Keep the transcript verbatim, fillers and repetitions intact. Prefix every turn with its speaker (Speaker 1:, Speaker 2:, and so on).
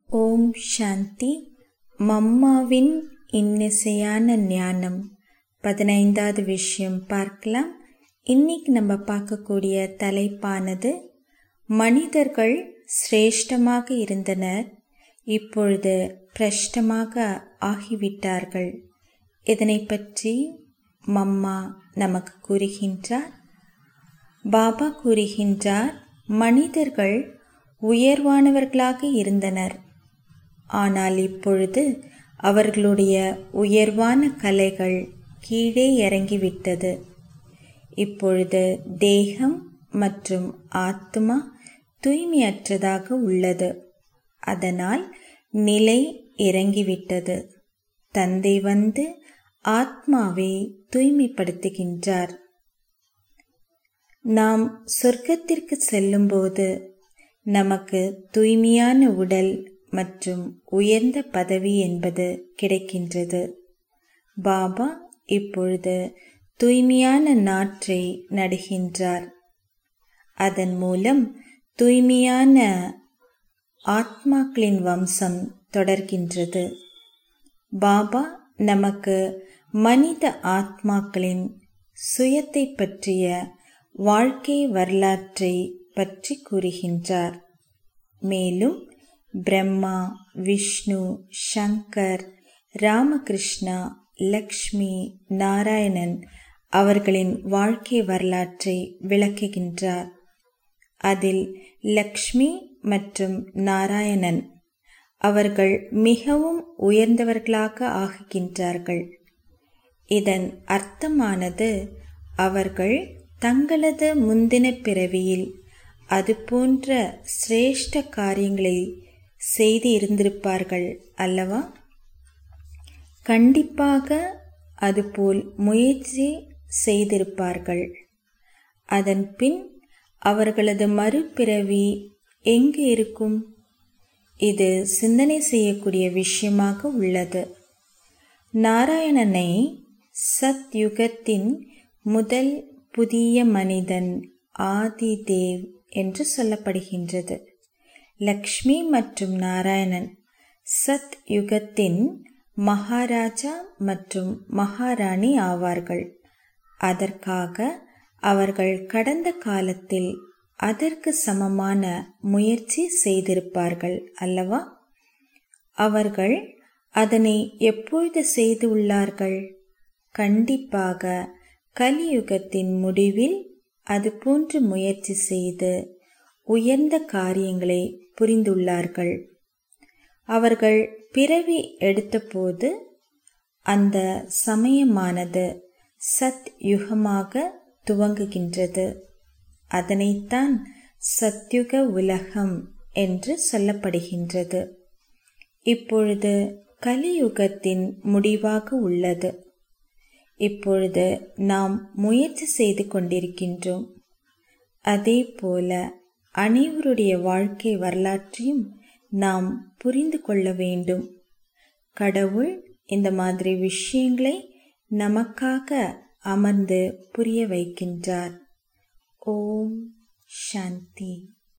Speaker 1: ஓம் சாந்தி. மம்மாவின் இன்னிசையான ஞானம் பதினைந்தாவது விஷயம் பார்க்கலாம். இன்னைக்கு நம்ம பார்க்கக்கூடிய தலைப்பானது மனிதர்கள் சிரேஷ்டமாக இருந்தனர், இப்பொழுது பிரஷ்டமாக ஆகிவிட்டார்கள். இதனை பற்றி மம்மா நமக்கு கூறுகின்றார். பாபா கூறுகின்றார், மனிதர்கள் உயர்வானவர்களாக இருந்தனர், ஆனால் இப்பொழுது அவர்களுடைய உயர்வான கலைகள் கீழே இறங்கிவிட்டது. இப்பொழுது தேகம் மற்றும் ஆத்மா தூய்மையற்றதாக உள்ளது, அதனால் நிலை இறங்கிவிட்டது. தந்தை வந்து ஆத்மாவை தூய்மைப்படுத்துகின்றார். நாம் சொர்க்கத்திற்கு செல்லும்போது நமக்கு தூய்மையான உடல் மற்றும் உயர்ந்த பதவி என்பது கிடைக்கின்றது. பாபா இப்பொழுது தூய்மையான நாற்றை நடுகின்றார். அதன் மூலம் தூய்மையான ஆத்மாக்களின் வம்சம் தொடர்கின்றது. பாபா நமக்கு மனித ஆத்மாக்களின் சுயத்தை பற்றிய வாழ்க்கை வரலாற்றை பற்றி கூறுகின்றார். மேலும் பிரம்மா, விஷ்ணு, சங்கர், ராமகிருஷ்ணா, லக்ஷ்மி, நாராயணன் அவர்களின் வாழ்க்கை வரலாற்றை விளக்குகின்றார். அதில் லக்ஷ்மி மற்றும் நாராயணன் அவர்கள் மிகவும் உயர்ந்தவர்களாக ஆகுகின்றார்கள். இதன் அர்த்தமானது, அவர்கள் தங்களது முந்தின பிறவியில் அது போன்ற சிரேஷ்ட காரியங்களை செய்து இருந்திருப்பார்கள் அல்லவா? கண்டிப்பாக அதுபோல் முயற்சி செய்திருப்பார்கள். அதன் பின் அவர்களது மறுபிறவி எங்கு இருக்கும்? இது சிந்தனை செய்யக்கூடிய விஷயமாக உள்ளது. நாராயணனை சத் யுகத்தின் முதல் புதிய மனிதன் ஆதி தேவ் என்று சொல்லப்படுகின்றது. லக்ஷ்மி மற்றும் நாராயணன் சத் யுகத்தின் மகாராஜா மற்றும் மகாராணி ஆவார்கள். அதற்காக அவர்கள் கடந்த காலத்தில் அதற்கு சமமான முயற்சி செய்திருப்பார்கள் அல்லவா? அவர்கள் அதனை எப்பொழுது செய்து உள்ளார்கள்? கண்டிப்பாக கலியுகத்தின் முடிவில் அதுபோன்று முயற்சி செய்து உயர்ந்த காரியங்களை புரிந்துள்ளார்கள். அவர்கள் பிறவி எடுத்தபோது அந்த சமயமானது சத் யுகமாக துவங்குகின்றது. அதனைத்தான் சத்யுக உலகம் என்று சொல்லப்படுகின்றது. இப்பொழுது கலியுகத்தின் முடிவாக உள்ளது. இப்பொழுது நாம் முயற்சி செய்து கொண்டிருக்கின்றோம். அதே போல அனைவருடைய வாழ்க்கை வரலாற்றையும் நாம் புரிந்து கொள்ள வேண்டும். கடவுள் இந்த மாதிரி விஷயங்களை நமக்காக அமர்ந்து புரிய வைக்கின்றார். ஓம் சாந்தி.